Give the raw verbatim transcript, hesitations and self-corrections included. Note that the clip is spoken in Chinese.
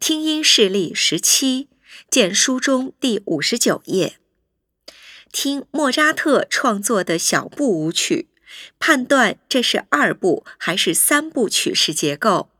听音示例十七，见书中第五十九页。听莫扎特创作的小步舞曲，判断这是二部还是三部曲式结构。